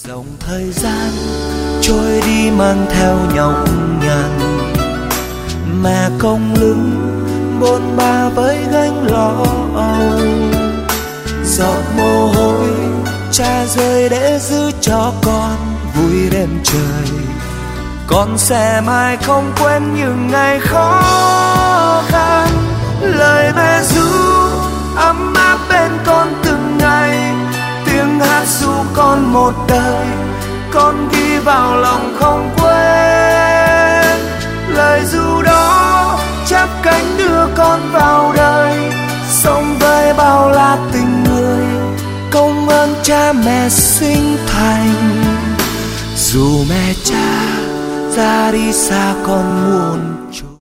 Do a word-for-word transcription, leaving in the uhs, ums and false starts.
dòng thời gian trôi đi mang theo nhọc nhằn, mẹ cong lưng bôn ba với gánh lo âu, giọt mồ hôi cha rơi để giữ cho con vui đêm trời. Con sẽ mãi không quên những ngày khó khăn, lời mẹ ru ấm áp bên con từng ngày, tiếng hát ru con một đời, con ghi vào lòng không quên. Lời ru đó chắp cánh đưa con vào đời, sống với bao la tình người, công ơn cha mẹ sinh thành. Dù mẹ cha ra đi xa con muôn